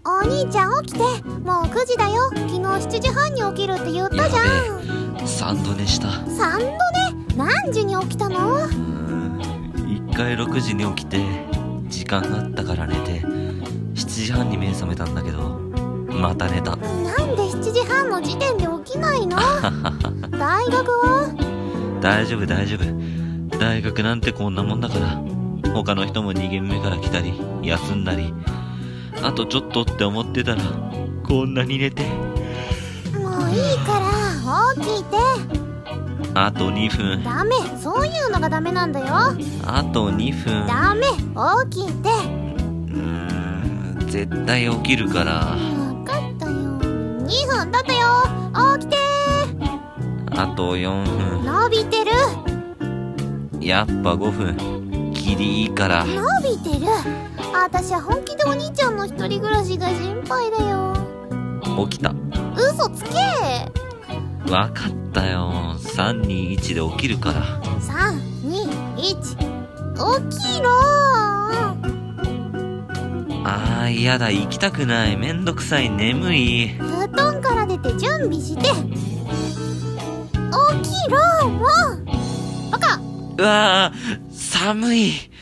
お兄ちゃん起きて、もう9時だよ。昨日7時半に起きるって言ったじゃん。 3度寝した。 3度寝？何時に起きたの ？1回6時に起きて時間があったから寝て7時半に目覚めたんだけど、また寝た。 なんで7時半の時点で起きないの？大学は？ 大丈夫。大学なんてこんなもんだから。他の人も2限目から来たり休んだり、あとちょっとって思ってたらこんなに寝て。 もういいから起きて。 あと2分。 ダメ、そういうのがダメなんだよ。 あと2分。 ダメ、起きて。 絶対起きるから。 分かったよ。2分だったよ。起きて。 あと4分。 伸びてる。 やっぱ5分。ギリいいから。 伸びてる。私は本気でお兄ちゃんの一人暮らしが心配だよ。 起きた。 嘘つけ。 わかったよ。3、2、1で起きるから。 3、2、1、起きろ。 やだ、行きたくない。めんどくさい。眠い。 布団から出て準備して。起きろ、もう。バカ。 うわー、寒い。